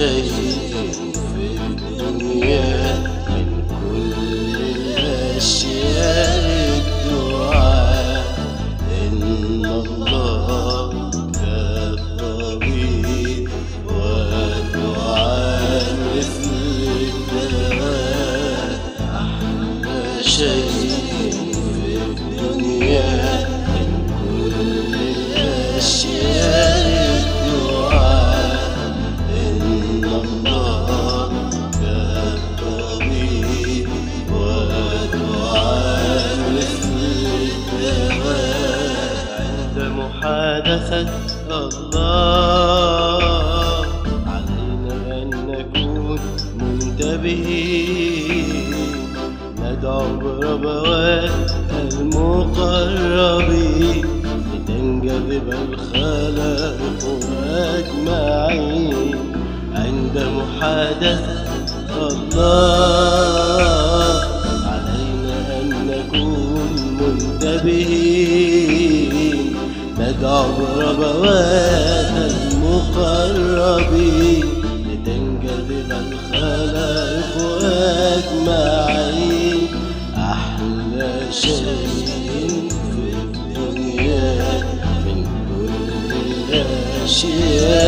شيء في الدنيا من كل الأشياء الدعاء، إن الله كالطبيب والدعاء مثل الدواء. أحلى شيء في الدنيا من كل الأشياء محادثة الله علينا أن نكون منتبهين، ندعو بربوات المقربين لتنجذب الخلائق أجمعين. عند محادثة الله علينا أن نكون منتبهين، ندعو ربوات المقربين لتنجذب الخلائق أجمعين. أحلى شيء في الدنيا من كل الأشياء